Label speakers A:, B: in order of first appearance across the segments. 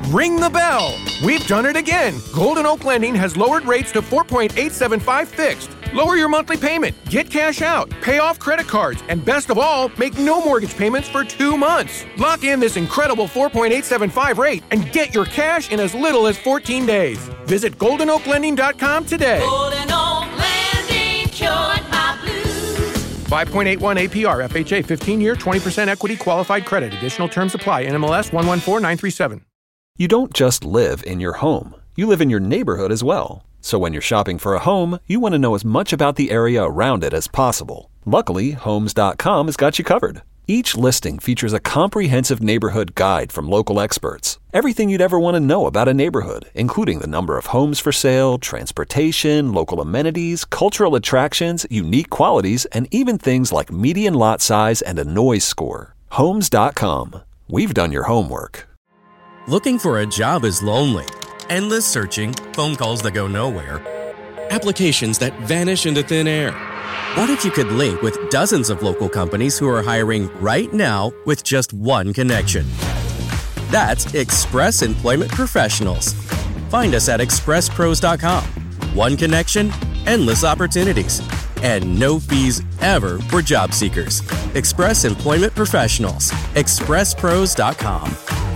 A: Ring the bell. We've done it again. Golden Oak Lending has lowered rates to 4.875 fixed. Lower your monthly payment, get cash out, pay off credit cards, and best of all, make no mortgage payments for 2 months. Lock in this incredible 4.875 rate and get your cash in as little as 14 days. Visit GoldenOakLending.com today.
B: Golden Oak Lending cured my blues.
A: 5.81 APR, FHA, 15-year, 20% equity qualified credit. Additional terms apply. NMLS 114937.
C: You don't just live in your home. You live in your neighborhood as well. So when you're shopping for a home, you want to know as much about the area around it as possible. Luckily, Homes.com has got you covered. Each listing features a comprehensive neighborhood guide from local experts. Everything you'd ever want to know about a neighborhood, including the number of homes for sale, transportation, local amenities, cultural attractions, unique qualities, and even things like median lot size and a noise score. Homes.com. We've done your homework.
D: Looking for a job is lonely. Endless searching, phone calls that go nowhere, applications that vanish into thin air. What if you could link with dozens of local companies who are hiring right now with just one connection? That's Express Employment Professionals. Find us at expresspros.com. One connection, endless opportunities, and no fees ever for job seekers. Express Employment Professionals. expresspros.com.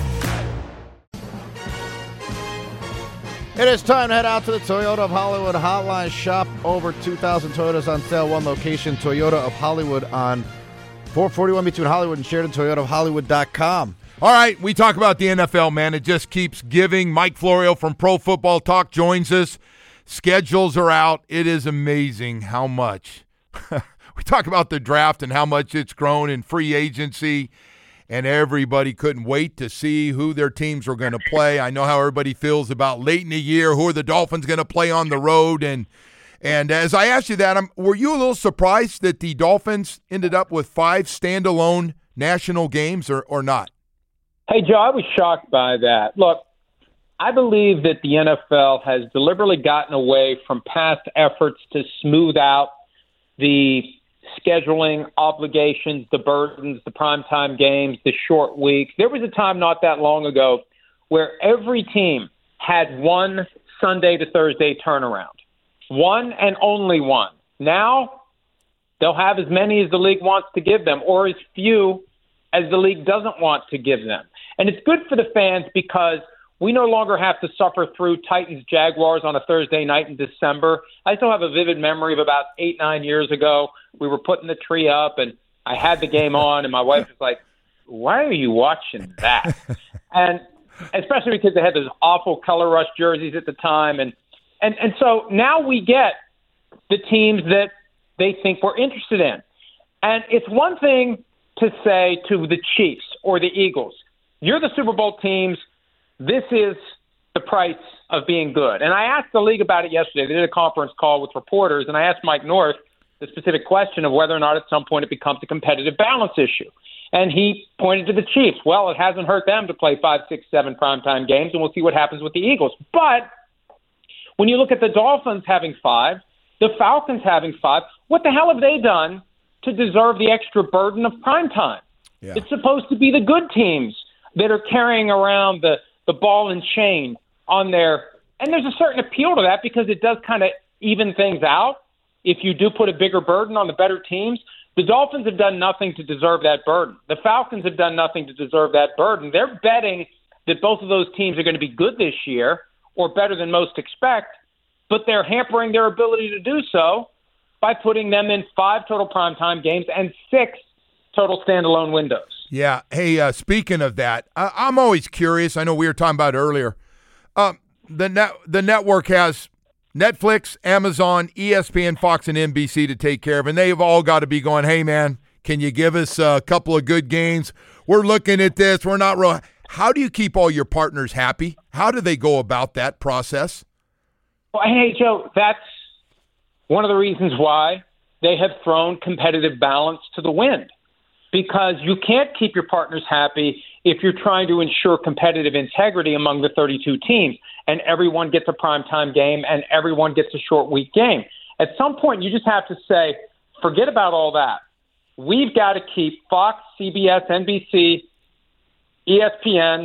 E: It is time to head out to the Toyota of Hollywood hotline. Shop over 2,000 Toyotas on sale. One location, Toyota of Hollywood on 441 between Hollywood and Sheridan, toyotaofhollywood.com.
F: All right, we talk about the NFL, man. It just keeps giving. Mike Florio from Pro Football Talk joins us. Schedules are out. It is amazing how much. We talk about the draft and how much it's grown in free agency. And everybody couldn't wait to see who their teams were going to play. I know how everybody feels about late in the year, who are the Dolphins going to play on the road. And as I asked you that, were you a little surprised that the Dolphins ended up with 5 standalone national games or not?
G: Hey, Joe, I was shocked by that. Look, I believe that the NFL has deliberately gotten away from past efforts to smooth out the scheduling obligations, the burdens, the primetime games, the short weeks. There was a time not that long ago where every team had one Sunday to Thursday turnaround. One and only one. Now, they'll have as many as the league wants to give them or as few as the league doesn't want to give them. And it's good for the fans because we no longer have to suffer through Titans-Jaguars on a Thursday night in December. I still have a vivid memory of about 8-9 years ago. We were putting the tree up, and I had the game on, and my wife was like, why are you watching that? And especially because they had those awful color rush jerseys at the time. And so now we get the teams that they think we're interested in. And it's one thing to say to the Chiefs or the Eagles, you're the Super Bowl teams. This is the price of being good. And I asked the league about it yesterday. They did a conference call with reporters, and I asked Mike North the specific question of whether or not at some point it becomes a competitive balance issue. And he pointed to the Chiefs. Well, it hasn't hurt them to play 5, 6, 7 primetime games, and we'll see what happens with the Eagles. But when you look at the Dolphins having 5, the Falcons having 5, what the hell have they done to deserve the extra burden of primetime? Yeah. It's supposed to be the good teams that are carrying around the ball and chain on there. And there's a certain appeal to that because it does kind of even things out if you do put a bigger burden on the better teams. The Dolphins have done nothing to deserve that burden. The Falcons have done nothing to deserve that burden. They're betting that both of those teams are going to be good this year or better than most expect, but they're hampering their ability to do so by putting them in 5 total primetime games and 6 total standalone windows.
F: Yeah. Hey, speaking of that, I'm always curious. I know we were talking about it earlier. The network has Netflix, Amazon, ESPN, Fox, and NBC to take care of, and they've all got to be going, hey, man, can you give us a couple of good games? We're looking at this. We're not real. How do you keep all your partners happy? How do they go about that process?
G: Well, hey, Joe, that's one of the reasons why they have thrown competitive balance to the wind. Because you can't keep your partners happy if you're trying to ensure competitive integrity among the 32 teams and everyone gets a primetime game and everyone gets a short week game. At some point, you just have to say, forget about all that. We've got to keep Fox, CBS, NBC, ESPN,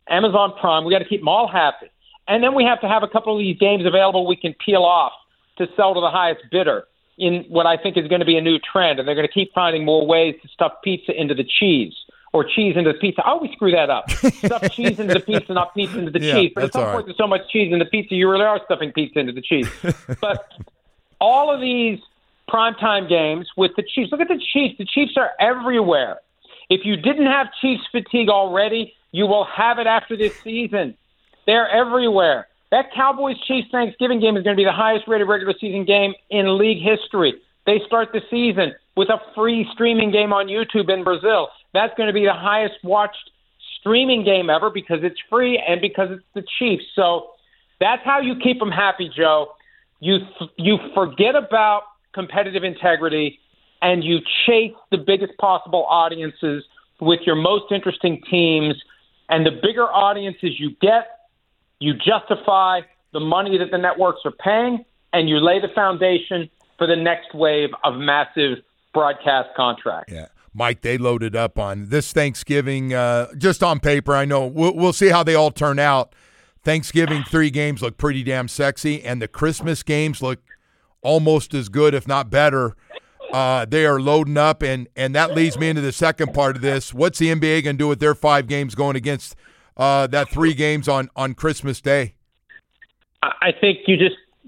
G: Amazon Prime. We got to keep them all happy. And then we have to have a couple of these games available we can peel off to sell to the highest bidder in what I think is going to be a new trend. And they're going to keep finding more ways to stuff pizza into the cheese or cheese into the pizza. I always screw that up. Stuff cheese into the pizza, not pizza into the cheese. But at some point, there's so much cheese in the pizza, you really are stuffing pizza into the cheese. But all of these primetime games with the Chiefs, look at the Chiefs. The Chiefs are everywhere. If you didn't have Chiefs fatigue already, you will have it after this season. They're everywhere. That Cowboys-Chiefs Thanksgiving game is going to be the highest-rated regular season game in league history. They start the season with a free streaming game on YouTube in Brazil. That's going to be the highest-watched streaming game ever because it's free and because it's the Chiefs. So that's how you keep them happy, Joe. You forget about competitive integrity and you chase the biggest possible audiences with your most interesting teams. And the bigger audiences you get, you justify the money that the networks are paying, and you lay the foundation for the next wave of massive broadcast contracts.
F: Yeah. Mike, they loaded up on this Thanksgiving, just on paper. I know we'll see how they all turn out. Thanksgiving 3 games look pretty damn sexy, and the Christmas games look almost as good, if not better. They are loading up, and that leads me into the second part of this. What's the NBA going to do with their 5 games going against that 3 games on Christmas Day?
G: I think you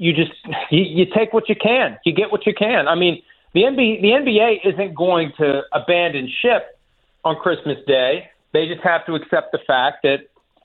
G: take what you can. You get what you can. I mean, the NBA isn't going to abandon ship on Christmas Day. They just have to accept the fact that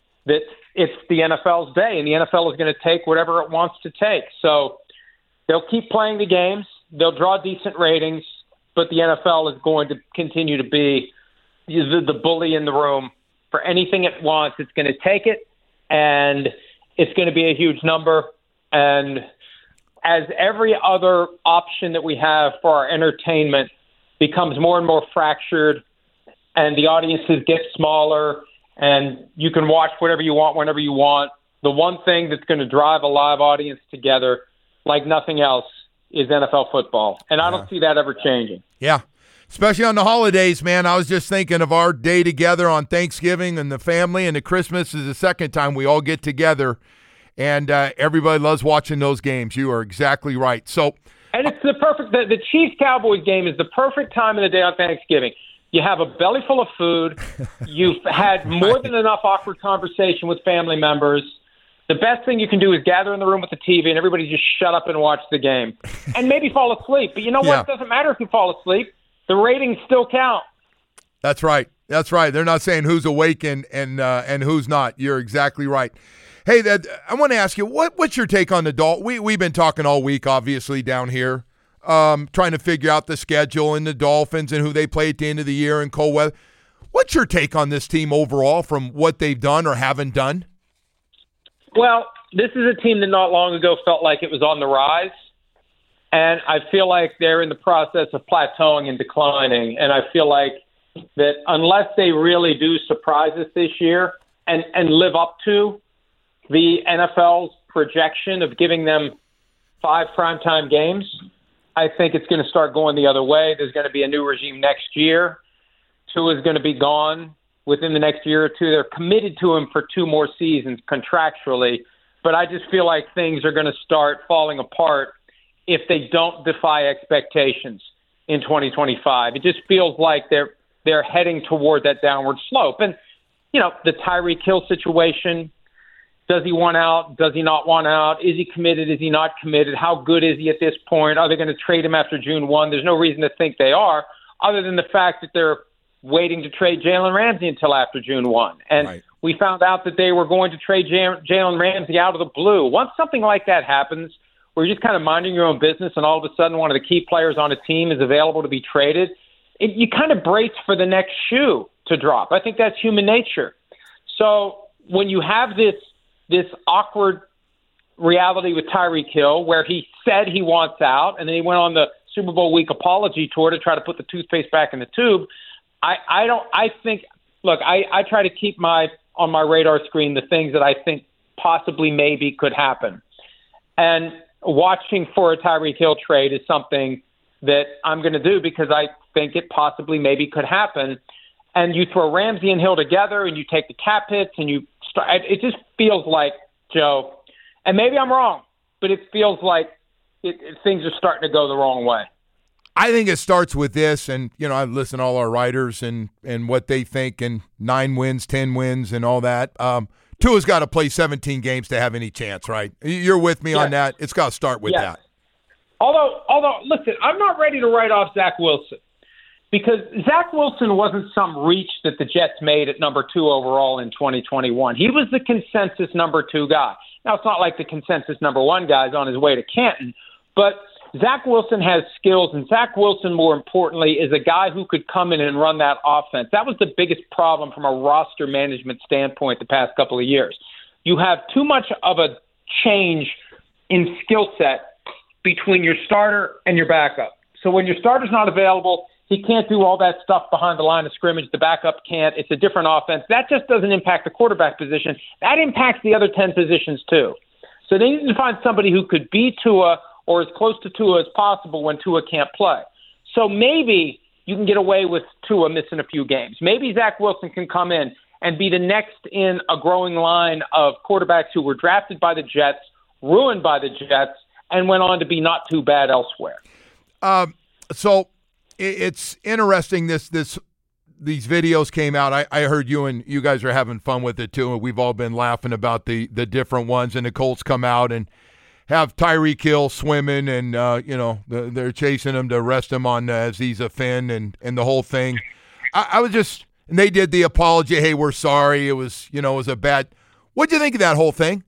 G: it's the NFL's day, and the NFL is going to take whatever it wants to take. So they'll keep playing the games. They'll draw decent ratings, but the NFL is going to continue to be the bully in the room. For anything it wants, it's going to take it, and it's going to be a huge number. And as every other option that we have for our entertainment becomes more and more fractured, and the audiences get smaller, and you can watch whatever you want whenever you want, the one thing that's going to drive a live audience together like nothing else is NFL football. And I don't see that ever changing.
F: Yeah. Especially on the holidays, man. I was just thinking of our day together on Thanksgiving and the family, and the Christmas is the second time we all get together, and everybody loves watching those games. You are exactly right. So,
G: and it's the Chiefs-Cowboys game is the perfect time of the day on Thanksgiving. You have a belly full of food. You've had more than enough awkward conversation with family members. The best thing you can do is gather in the room with the TV and everybody just shut up and watch the game and maybe fall asleep. But you know what? It doesn't matter if you fall asleep. The ratings still count.
F: That's right. That's right. They're not saying who's awake and who's not. You're exactly right. Hey, I want to ask you, what's your take on the Dolphins? We've been talking all week, obviously, down here, trying to figure out the schedule and the Dolphins and who they play at the end of the year and cold weather. What's your take on this team overall from what they've done or haven't done?
G: Well, this is a team that not long ago felt like it was on the rise. And I feel like they're in the process of plateauing and declining. And I feel like that unless they really do surprise us this year and live up to the NFL's projection of giving them 5 primetime games, I think it's going to start going the other way. There's going to be a new regime next year. Tua is going to be gone within the next year or two. They're committed to him for 2 more seasons contractually. But I just feel like things are going to start falling apart if they don't defy expectations in 2025. It just feels like they're heading toward that downward slope. And, you know, the Tyreek Hill situation, does he want out? Does he not want out? Is he committed? Is he not committed? How good is he at this point? Are they going to trade him after June 1? There's no reason to think they are, other than the fact that they're waiting to trade Jalen Ramsey until after June 1. And we found out that they were going to trade Jalen Ramsey out of the blue. Once something like that happens, where you're just kind of minding your own business and all of a sudden one of the key players on a team is available to be traded, you kind of brace for the next shoe to drop. I think that's human nature. So when you have this awkward reality with Tyreek Hill where he said he wants out and then he went on the Super Bowl week apology tour to try to put the toothpaste back in the tube, I try to keep on my radar screen the things that I think possibly maybe could happen. And watching for a Tyreek Hill trade is something that I'm going to do because I think it possibly maybe could happen. And you throw Ramsey and Hill together and you take the cap hits and you it just feels like, Joe, and maybe I'm wrong, but it feels like things are starting to go the wrong way.
F: I think it starts with this, and, I listen to all our writers and what they think, and 9 wins, 10 wins, and all that. Tua's got to play 17 games to have any chance, right? You're with me on that? It's got to start with that.
G: Although, listen, I'm not ready to write off Zach Wilson, because Zach Wilson wasn't some reach that the Jets made at number 2 overall in 2021. He was the consensus number 2 guy. Now, it's not like the consensus number 1 guy is on his way to Canton, but Zach Wilson has skills, and Zach Wilson, more importantly, is a guy who could come in and run that offense. That was the biggest problem from a roster management standpoint the past couple of years. You have too much of a change in skill set between your starter and your backup. So when your starter's not available, he can't do all that stuff behind the line of scrimmage. The backup can't. It's a different offense. That just doesn't impact the quarterback position. That impacts the other 10 positions too. So they need to find somebody who could be Tua or as close to Tua as possible when Tua can't play. So maybe you can get away with Tua missing a few games. Maybe Zach Wilson can come in and be the next in a growing line of quarterbacks who were drafted by the Jets, ruined by the Jets, and went on to be not too bad elsewhere.
F: So it's interesting. These videos came out. I heard you guys are having fun with it too, and we've all been laughing about the different ones. And the Colts come out and have Tyreek Hill swimming, and they're chasing him to arrest him on Aziza Finn and the whole thing. I was just, and they did the apology. Hey, we're sorry. It was it was a bad. What'd you think of that whole thing,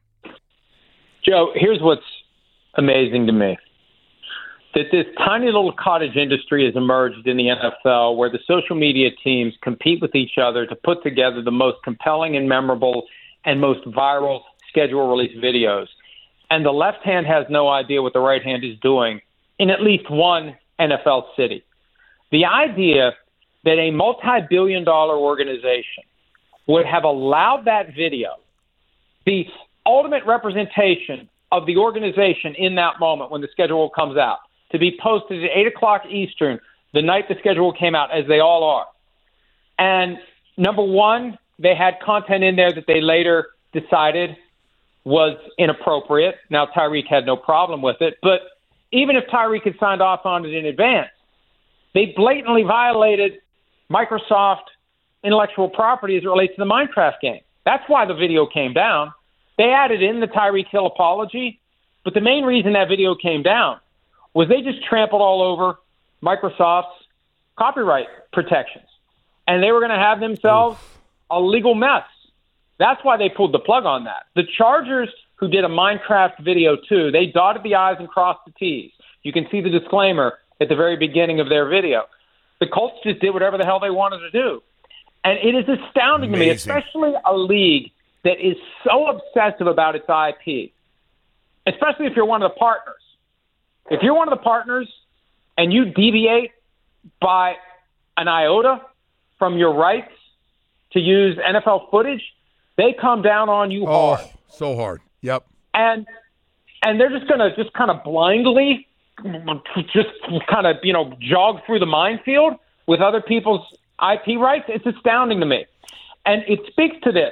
G: Joe? Here's what's amazing to me. That this tiny little cottage industry has emerged in the NFL where the social media teams compete with each other to put together the most compelling and memorable and most viral schedule release videos. And the left hand has no idea what the right hand is doing in at least one NFL city. The idea that a multi-billion-dollar organization would have allowed that video, the ultimate representation of the organization in that moment when the schedule comes out, to be posted at 8 o'clock Eastern the night the schedule came out, as they all are. And number one, they had content in there that they later decided was inappropriate. Now, Tyreek had no problem with it, but even if Tyreek had signed off on it in advance, they blatantly violated Microsoft intellectual property as it relates to the Minecraft game. That's why the video came down. They added in the Tyreek Hill apology, but the main reason that video came down was they just trampled all over Microsoft's copyright protections. And they were going to have themselves a legal mess. That's why they pulled the plug on that. The Chargers, who did a Minecraft video too, they dotted the I's and crossed the T's. You can see the disclaimer at the very beginning of their video. The Colts just did whatever the hell they wanted to do. And it is astounding to me, especially a league that is so obsessive about its IP, especially if you're one of the partners. If you're one of the partners and you deviate by an iota from your rights to use NFL footage, they come down on you hard.
F: Oh, so hard. Yep.
G: And they're just going to just kind of blindly just kind of, jog through the minefield with other people's IP rights. It's astounding to me. And it speaks to this.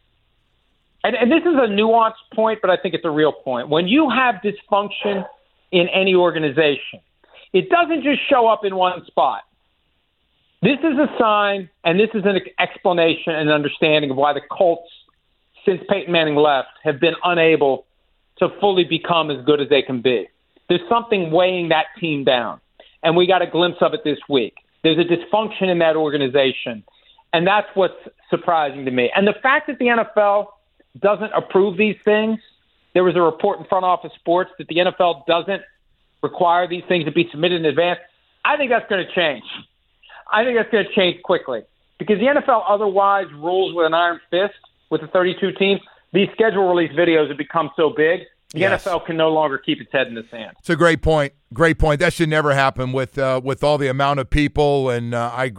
G: And this is a nuanced point, but I think it's a real point. When you have dysfunction in any organization, it doesn't just show up in one spot. This is a sign, and this is an explanation and understanding of why the Colts, since Peyton Manning left, have been unable to fully become as good as they can be. There's something weighing that team down, and we got a glimpse of it this week. There's a dysfunction in that organization, and that's what's surprising to me. And the fact that the NFL doesn't approve these things, there was a report in Front Office Sports that the NFL doesn't require these things to be submitted in advance. I think that's going to change. I think that's going to change quickly because the NFL otherwise rules with an iron fist with the 32 teams. These schedule release videos have become so big, the NFL can no longer keep its head in the sand.
F: It's a great point. Great point. That should never happen with all the amount of people, and I agree.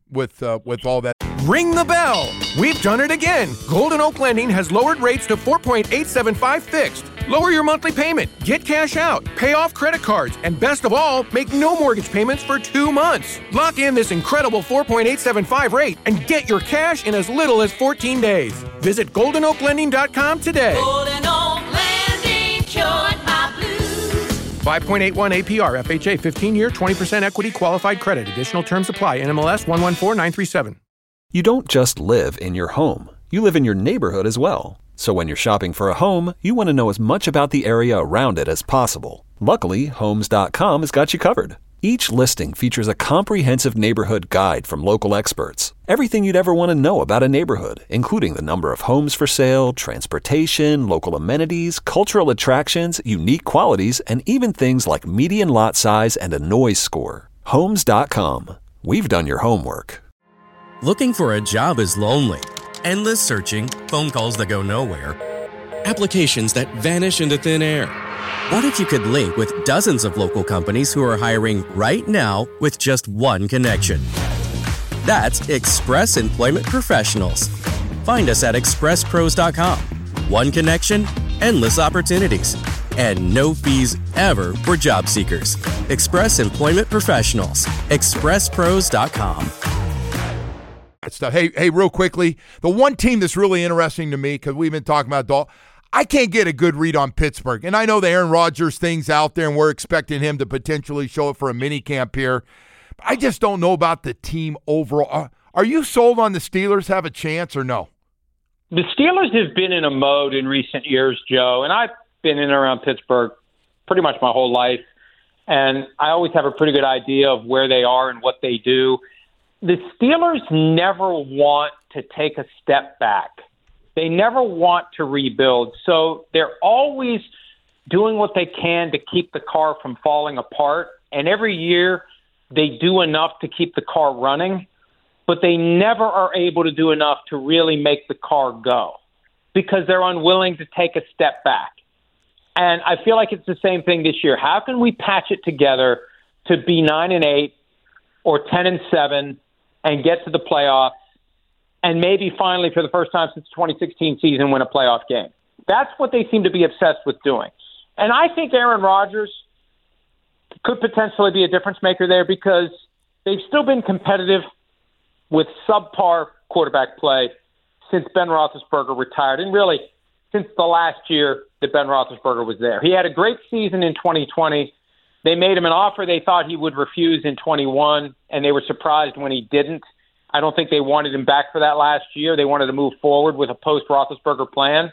F: with all that.
A: Ring the bell. We've done it again. Golden Oak Lending has lowered rates to 4.875 fixed. Lower your monthly payment, get cash out, pay off credit cards, and best of all, make no mortgage payments for 2 months. Lock in this incredible 4.875 rate and get your cash in as little as 14 days. Visit GoldenOakLending.com today.
B: Golden Oak Lending cured my blues.
A: 5.81 APR, FHA, 15-year, 20% equity qualified credit. Additional terms apply. NMLS 114937.
C: You don't just live in your home. You live in your neighborhood as well. So when you're shopping for a home, you want to know as much about the area around it as possible. Luckily, Homes.com has got you covered. Each listing features a comprehensive neighborhood guide from local experts. Everything you'd ever want to know about a neighborhood, including the number of homes for sale, transportation, local amenities, cultural attractions, unique qualities, and even things like median lot size and a noise score. Homes.com. We've done your homework.
D: Looking for a job is lonely. Endless searching, phone calls that go nowhere, applications that vanish into thin air. What if you could link with dozens of local companies who are hiring right now with just one connection? That's Express Employment Professionals. Find us at expresspros.com. One connection, endless opportunities, and no fees ever for job seekers. Express Employment Professionals. expresspros.com.
F: Stuff. Hey, real quickly, the one team that's really interesting to me, because we've been talking about I can't get a good read on Pittsburgh. And I know the Aaron Rodgers thing's out there, and we're expecting him to potentially show up for a mini camp here. I just don't know about the team overall. Are you sold on the Steelers have a chance or no?
G: The Steelers have been in a mode in recent years, Joe, and I've been in and around Pittsburgh pretty much my whole life, and I always have a pretty good idea of where they are and what they do. The Steelers never want to take a step back. They never want to rebuild. So they're always doing what they can to keep the car from falling apart. And every year they do enough to keep the car running, but they never are able to do enough to really make the car go because they're unwilling to take a step back. And I feel like it's the same thing this year. How can we patch it together to be 9-8 or 10-7 and get to the playoffs and maybe finally, for the first time since the 2016 season, win a playoff game? That's what they seem to be obsessed with doing. And I think Aaron Rodgers could potentially be a difference maker there because they've still been competitive with subpar quarterback play since Ben Roethlisberger retired, and really since the last year that Ben Roethlisberger was there. He had a great season in 2020. They made him an offer they thought he would refuse in 21, and they were surprised when he didn't. I don't think they wanted him back for that last year. They wanted to move forward with a post-Roethlisberger plan.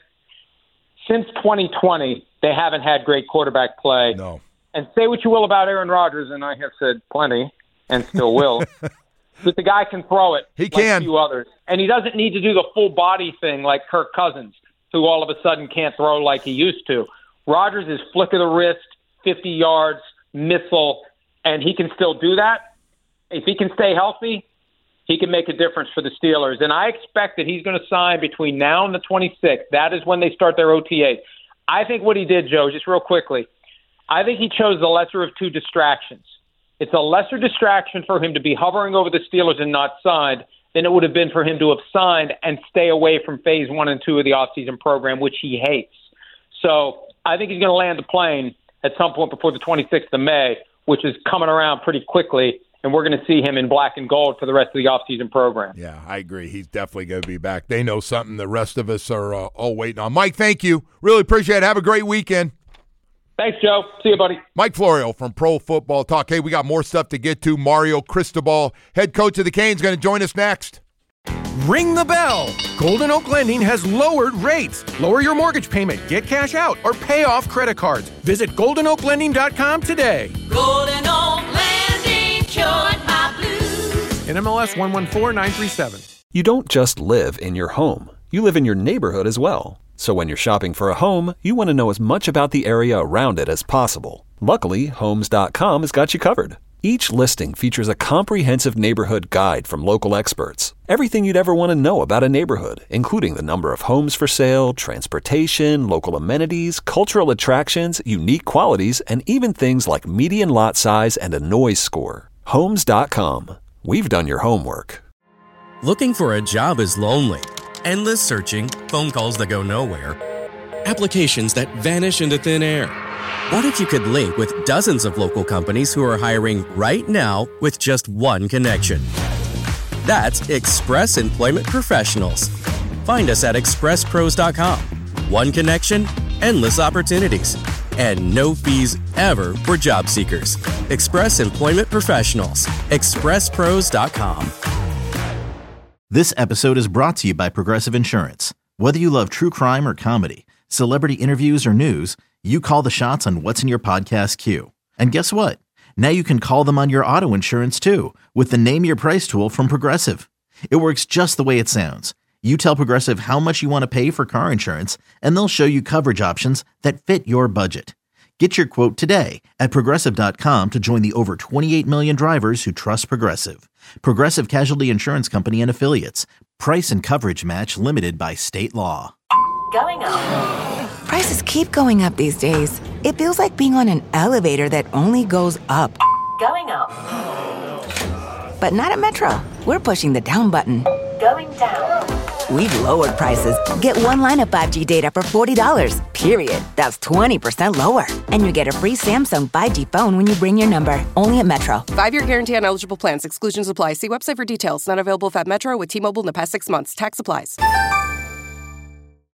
G: Since 2020, they haven't had great quarterback play.
F: No.
G: And say what you will about Aaron Rodgers, and I have said plenty and still will, but the guy can throw it
F: He
G: like
F: can.
G: a few others. And he doesn't need to do the full body thing like Kirk Cousins, who all of a sudden can't throw like he used to. Rodgers is flick of the wrist, 50 yards, missile, and he can still do that. If he can stay healthy, he can make a difference for the Steelers. And I expect that he's going to sign between now and the 26th. That is when they start their OTAs. I think what he did, Joe, just real quickly, I think he chose the lesser of two distractions. It's a lesser distraction for him to be hovering over the Steelers and not signed than it would have been for him to have signed and stay away from phase 1 and 2 of the offseason program, which he hates. So I think he's going to land the plane at some point before the 26th of May, which is coming around pretty quickly, and we're going to see him in black and gold for the rest of the offseason program.
F: Yeah, I agree. He's definitely going to be back. They know something the rest of us are all waiting on. Mike, thank you. Really appreciate it. Have a great weekend.
G: Thanks, Joe. See you, buddy.
F: Mike Florio from Pro Football Talk. Hey, we got more stuff to get to. Mario Cristobal, head coach of the Canes, going to join us next.
A: Ring the bell. Golden Oak Lending has lowered rates. Lower your mortgage payment, get cash out, or pay off credit cards. Visit GoldenOakLending.com today.
B: Golden Oak Lending cured my blues.
A: NMLS 114937.
C: You don't just live in your home. You live in your neighborhood as well. So when you're shopping for a home, you want to know as much about the area around it as possible. Luckily, Homes.com has got you covered. Each listing features a comprehensive neighborhood guide from local experts. Everything you'd ever want to know about a neighborhood, including the number of homes for sale, transportation, local amenities, cultural attractions, unique qualities, and even things like median lot size and a noise score. Homes.com. We've done your homework.
D: Looking for a job is lonely. Endless searching, phone calls that go nowhere, applications that vanish into thin air. What if you could link with dozens of local companies who are hiring right now with just one connection? That's Express Employment Professionals. Find us at expresspros.com. One connection, endless opportunities, and no fees ever for job seekers. Express Employment Professionals. expresspros.com.
H: This episode is brought to you by Progressive Insurance. Whether you love true crime or comedy, celebrity interviews or news, you call the shots on what's in your podcast queue. And guess what? Now you can call them on your auto insurance too with the Name Your Price tool from Progressive. It works just the way it sounds. You tell Progressive how much you want to pay for car insurance, and they'll show you coverage options that fit your budget. Get your quote today at Progressive.com to join the over 28 million drivers who trust Progressive. Progressive Casualty Insurance Company and Affiliates. Price and coverage match limited by state law.
B: Going up.
I: Prices keep going up these days. It feels like being on an elevator that only goes up.
B: Going up.
I: But not at Metro. We're pushing the down button.
B: Going down.
I: We've lowered prices. Get one line of 5G data for $40, period. That's 20% lower. And you get a free Samsung 5G phone when you bring your number. Only at Metro.
J: 5-year guarantee on eligible plans. Exclusions apply. See website for details. Not available at Metro with T-Mobile in the past 6 months. Tax applies.